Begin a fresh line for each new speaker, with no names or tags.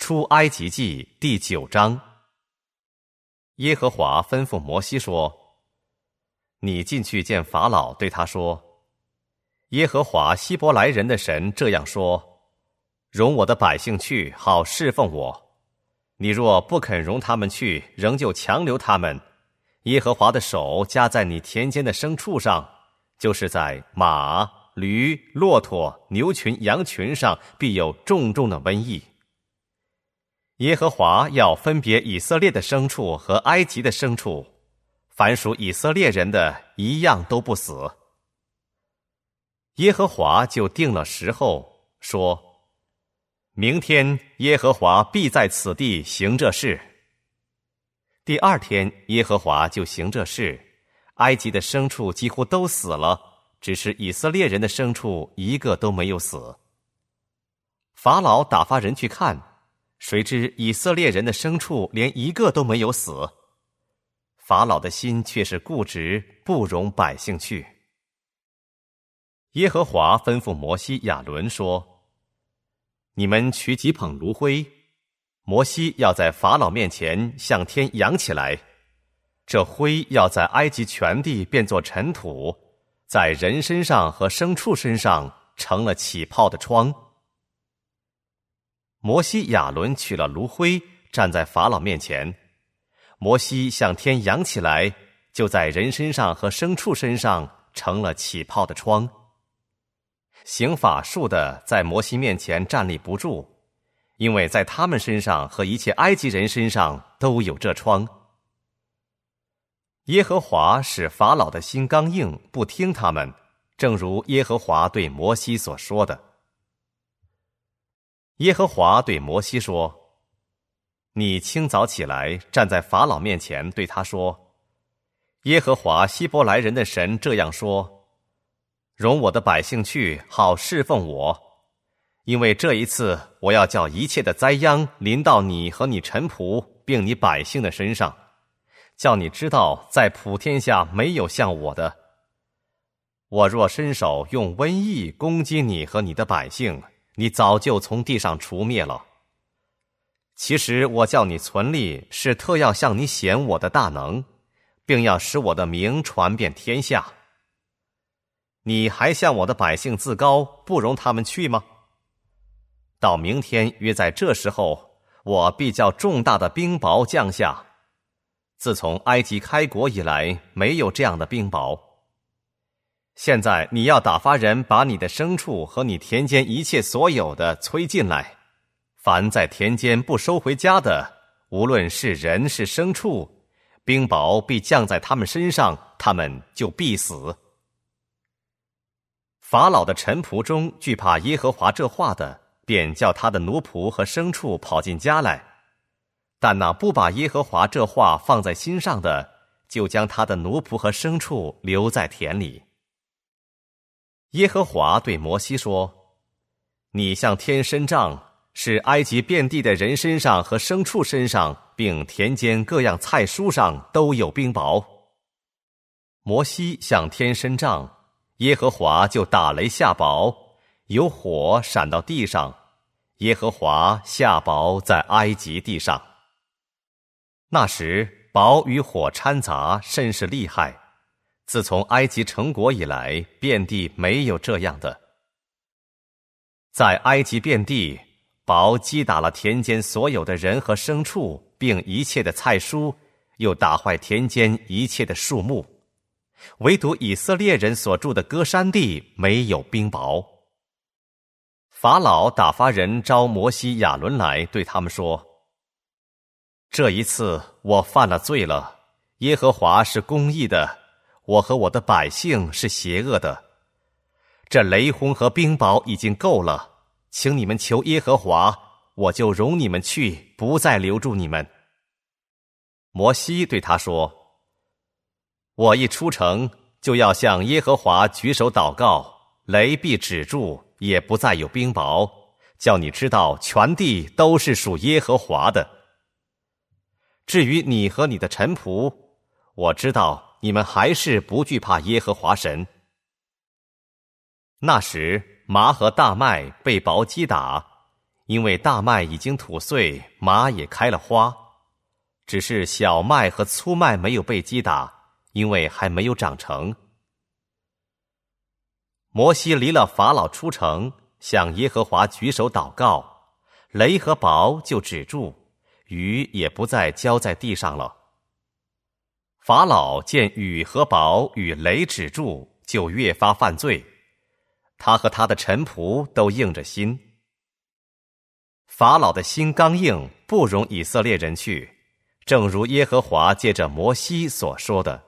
出埃及记第9章。耶和华吩咐摩西说：你进去见法老，对他说：耶和华希伯来人的神这样说：容我的百姓去，好侍奉我。你若不肯容他们去，仍旧强留他们，耶和华的手加在你田间的牲畜上，就是在马、驴、骆驼、牛群、羊群上，必有重重的瘟疫。耶和华要分别以色列的牲畜和埃及的牲畜，凡属以色列人的一样都不死。耶和华就定了时候，说：明天耶和华必在此地行这事。第2天，耶和华就行这事，埃及的牲畜几乎都死了，只是以色列人的牲畜一个都没有死。法老打发人去看，谁知以色列人的牲畜连一个都没有死。法老的心却是固执，不容百姓去。耶和华吩咐摩西、亚伦说：你们取几捧炉灰，摩西要在法老面前向天扬起来，这灰要在埃及全地变作尘土，在人身上和牲畜身上成了起泡的疮。摩西、亚伦取了炉灰，站在法老面前，摩西向天扬起来，就在人身上和牲畜身上成了起泡的疮。行法术的在摩西面前站立不住，因为在他们身上和一切埃及人身上都有这疮。耶和华使法老的心刚硬，不听他们，正如耶和华对摩西所说的。耶和华对摩西说：你清早起来，站在法老面前，对他说：耶和华希伯来人的神这样说：容我的百姓去，好侍奉我，因为这一次我要叫一切的灾殃临到你和你臣仆并你百姓的身上，叫你知道在普天下没有像我的。我若伸手用瘟疫攻击你和你的百姓，你早就从地上除灭了。其实我叫你存立，是特要向你显我的大能，并要使我的名传遍天下。你还向我的百姓自高，不容他们去吗？到明天约在这时候，我必叫重大的冰雹降下。自从埃及开国以来，没有这样的冰雹。现在你要打发人把你的牲畜和你田间一切所有的催进来，凡在田间不收回家的，无论是人是牲畜，冰雹必降在他们身上，他们就必死。法老的臣仆中惧怕耶和华这话的，便叫他的奴仆和牲畜跑进家来，但那不把耶和华这话放在心上的，就将他的奴仆和牲畜留在田里。耶和华对摩西说：你向天伸杖，使埃及遍地的人身上和牲畜身上，并田间各样菜蔬上都有冰雹。摩西向天伸杖，耶和华就打雷下雹，有火闪到地上，耶和华下雹在埃及地上。那时雹与火掺杂，甚是厉害。自从埃及成国以来，遍地没有这样的。在埃及遍地，雹击打了田间所有的人和牲畜，并一切的菜蔬，又打坏田间一切的树木。唯独以色列人所住的歌珊地没有冰雹。法老打发人招摩西、亚伦来，对他们说：这一次我犯了罪了，耶和华是公义的，我和我的百姓是邪恶的。这雷轰和冰雹已经够了，请你们求耶和华，我就容你们去，不再留住你们。摩西对他说：我一出城，就要向耶和华举手祷告，雷必止住，也不再有冰雹，叫你知道全地都是属耶和华的。至于你和你的臣仆，我知道你们还是不惧怕耶和华神。那时麻和大麦被雹击打， 因为大麦已经吐穗，麻也开了花，只是小麦和粗麦没有被击打，因为还没有长成。摩西离了法老出城，向耶和华举手祷告，雷和雹就止住，雨也不再浇在地上了。法老见雨和雹与雷止住，就越发犯罪，他和他的臣仆都硬着心。法老的心刚硬，不容以色列人去，正如耶和华借着摩西所说的。